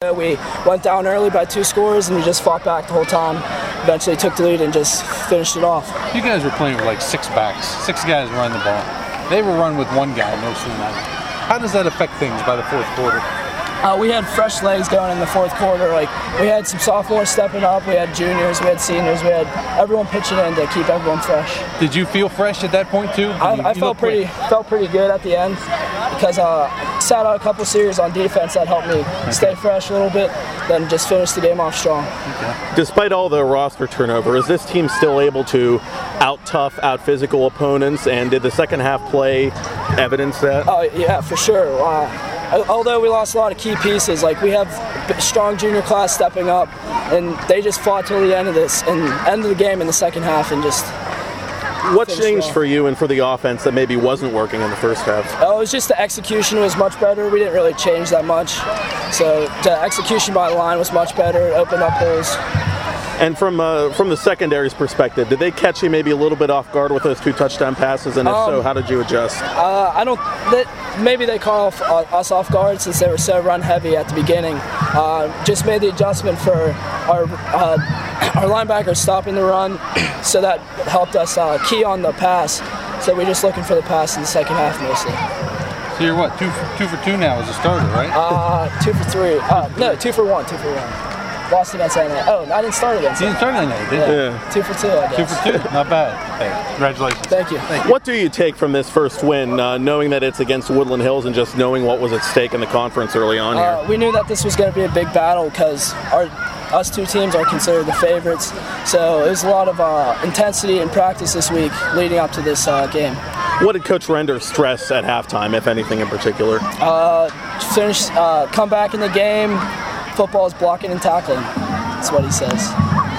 though we went down early by 2 scores, and we just fought back the whole time. Eventually took the lead and just finished it off. You guys were playing with like 6 backs, 6 guys running the ball. They were running with 1 guy most of the night. How does that affect things by the 4th quarter? We had fresh legs going in the 4th quarter. Like, we had some sophomores stepping up, we had juniors, we had seniors, we had everyone pitching in to keep everyone fresh. Did you feel fresh at that point too? I felt pretty good at the end because I sat out a couple series on defense that helped me stay fresh a little bit, then just finish the game off strong. Okay. Despite all the roster turnover, is this team still able to out-tough, out-physical opponents, and did the second half play evidence that? Oh, yeah, for sure. Although we lost a lot of key pieces, like we have a strong junior class stepping up, and they just fought till the end of the game in the second half and just. What changed for you and for the offense that maybe wasn't working in the first half? Oh, it was just the execution was much better. We didn't really change that much, so the execution by the line was much better. It opened up holes. And from the secondary's perspective, did they catch you maybe a little bit off guard with those 2 touchdown passes? And if so, how did you adjust? Maybe they caught us off guard since they were so run heavy at the beginning. Just made the adjustment for our linebackers stopping the run, so that helped us key on the pass. So we're just looking for the pass in the second half mostly. So you're what, 2 for 2 now as a starter, right? 2 for 3. No, 2 for 1. 2 for 1. Lost against NA. Oh, I didn't start against NA. You didn't start NA, did you? Yeah. 2 for 2, I guess. 2 for 2, not bad. Hey, congratulations. Thank you. What do you take from this first win, knowing that it's against Woodland Hills and just knowing what was at stake in the conference early on here? We knew that this was going to be a big battle because us 2 teams are considered the favorites. So it was a lot of intensity in practice this week leading up to this game. What did Coach Render stress at halftime, if anything in particular? Come back in the game. Football is blocking and tackling. That's what he says.